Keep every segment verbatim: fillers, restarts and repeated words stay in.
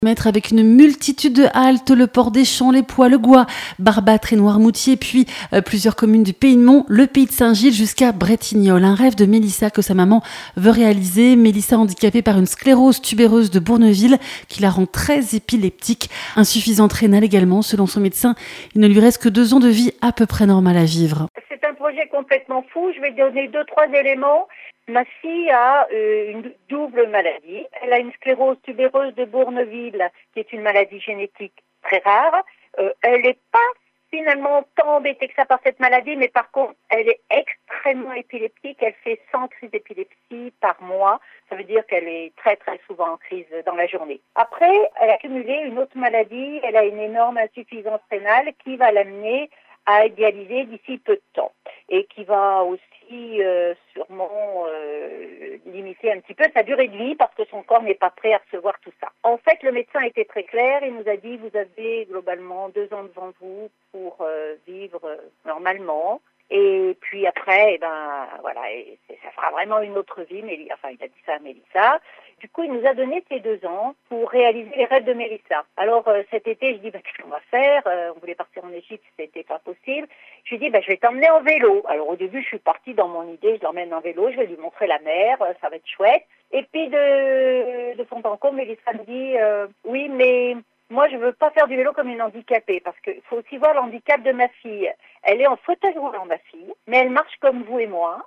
Mettre avec une multitude de haltes, le Port des Champs, les Poix, le Gois, Barbâtre et Noirmoutier, puis euh, plusieurs communes du Pays de Mont, le Pays de Saint-Gilles jusqu'à Bretignolles. Un rêve de Mélissa que sa maman veut réaliser. Mélissa handicapée par une sclérose tubéreuse de Bourneville qui la rend très épileptique, insuffisante rénale également. Selon son médecin, il ne lui reste que deux ans de vie à peu près normale à vivre. C'est un projet complètement fou. Je vais donner deux, trois éléments. Ma fille a euh, une double maladie. Elle a une sclérose tubéreuse de Bourneville, qui est une maladie génétique très rare. Euh, elle n'est pas finalement tant embêtée que ça par cette maladie, mais par contre, elle est extrêmement épileptique. Elle fait cent crises d'épilepsie par mois. Ça veut dire qu'elle est très, très souvent en crise dans la journée. Après, elle a cumulé une autre maladie. Elle a une énorme insuffisance rénale qui va l'amener à être dialysée d'ici peu de temps et qui va aussi euh, sûrement euh, limiter un petit peu sa durée de vie parce que son corps n'est pas prêt à recevoir tout ça. En fait, le médecin était très clair. Il nous a dit, vous avez globalement deux ans devant vous pour euh, vivre euh, normalement. Et puis après, eh ben, voilà, et ça fera vraiment une autre vie. Mélissa, enfin, il a dit ça à Mélissa. Du coup, il nous a donné ces deux ans pour réaliser les rêves de Mélissa. Alors, euh, cet été, je dis, bah, qu'est-ce qu'on va faire euh, On voulait partir en Égypte, c'était pas possible. Je lui dis, bah, je vais t'emmener en vélo. Alors, au début, je suis partie dans mon idée, je l'emmène en vélo, je vais lui montrer la mer, euh, ça va être chouette. Et puis, de, de fond en comble, Mélissa me dit, euh, oui, mais moi, je veux pas faire du vélo comme une handicapée, parce qu'il faut aussi voir le handicap de ma fille. Elle est en fauteuil roulant, ma fille, mais elle marche comme vous et moi,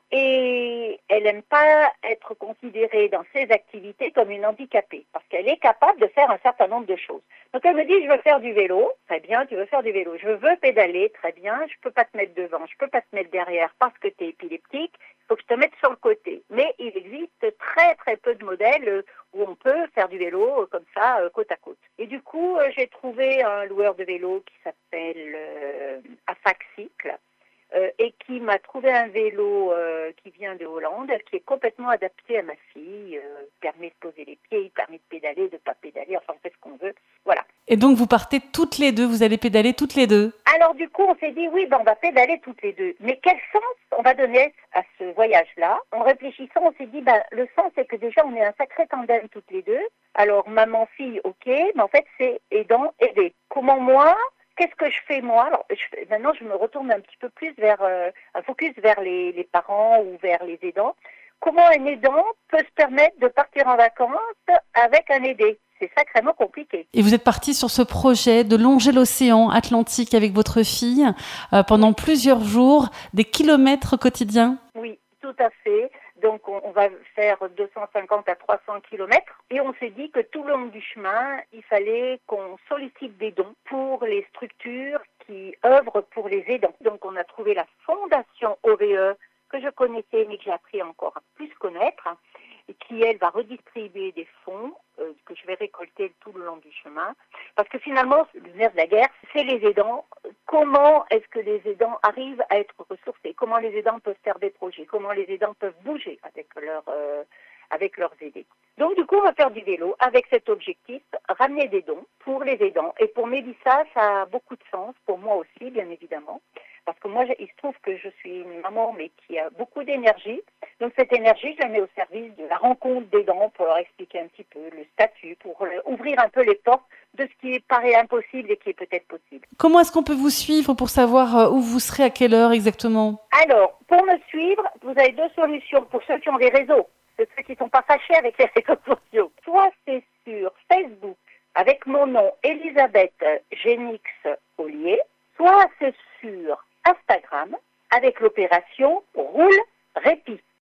et elle n'aime pas être considérée dans ses activités comme une handicapée, parce qu'elle est capable de faire un certain nombre de choses. Donc elle me dit, je veux faire du vélo. Très bien, tu veux faire du vélo. Je veux pédaler. Très bien, je peux pas te mettre devant, je peux pas te mettre derrière parce que tu es épileptique. Il faut que je te mette sur le côté. Mais il existe très très peu de modèles où on peut faire du vélo comme ça, côte à côte. Et du coup, j'ai trouvé un loueur de vélo qui s'appelle euh, Afaxcycle euh, et qui m'a trouvé un vélo euh, qui vient de Hollande, qui est complètement adapté à ma fille. Euh, permet de poser les pieds, il permet de pédaler, de ne pas pédaler, enfin on fait ce qu'on veut. Voilà. Et donc vous partez toutes les deux, vous allez pédaler toutes les deux. Alors du coup, on s'est dit, oui, ben, on va pédaler toutes les deux. Mais quel sens on va donner à ce voyage-là? En réfléchissant, on s'est dit, ben, le sens, c'est que déjà, on est un sacré tandem toutes les deux. Alors, maman-fille, ok, mais en fait, c'est aidant, aider. Comment moi, qu'est-ce que je fais moi? Alors, je, maintenant, je me retourne un petit peu plus vers, euh, un focus vers les, les parents ou vers les aidants. Comment un aidant peut se permettre de partir en vacances avec un aidé? C'est sacrément compliqué. Et vous êtes parti sur ce projet de longer l'océan Atlantique avec votre fille euh, pendant plusieurs jours, des kilomètres quotidiens. Oui, tout à fait. Donc on, on va faire deux cent cinquante à trois cents kilomètres et on s'est dit que tout le long du chemin, il fallait qu'on sollicite des dons pour les structures qui œuvrent pour les aidants. Donc on a trouvé la fondation O V E que je connaissais mais que j'ai appris encore à plus connaître, et qui, elle, va redistribuer des fonds euh, que je vais récolter tout le long du chemin. Parce que finalement, le nerf de la guerre, c'est les aidants. Comment est-ce que les aidants arrivent à être ressourcés? Comment les aidants peuvent faire des projets? Comment les aidants peuvent bouger avec, leur, euh, avec leurs aidés? Donc, du coup, on va faire du vélo avec cet objectif, ramener des dons pour les aidants. Et pour Mélissa, ça a beaucoup de sens, pour moi aussi, bien évidemment. Parce que moi, il se trouve que je suis une maman, mais qui a beaucoup d'énergie. Donc, cette énergie, je la mets au service de la rencontre des dents pour leur expliquer un petit peu le statut, pour ouvrir un peu les portes de ce qui paraît impossible et qui est peut-être possible. Comment est-ce qu'on peut vous suivre pour savoir où vous serez, à quelle heure exactement? Alors, pour me suivre, vous avez deux solutions pour ceux qui ont des réseaux, ceux qui ne sont pas fâchés avec les réseaux sociaux. Soit c'est sur Facebook, avec mon nom, Elisabeth Genix Ollier, soit c'est sur Instagram avec l'opération Roule Répit.